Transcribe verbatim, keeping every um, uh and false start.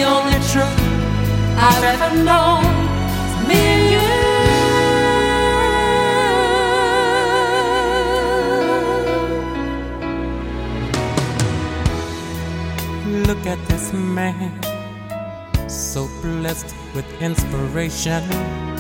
the only truth I've ever known. It's me and you. Look at this man, so blessed with inspiration.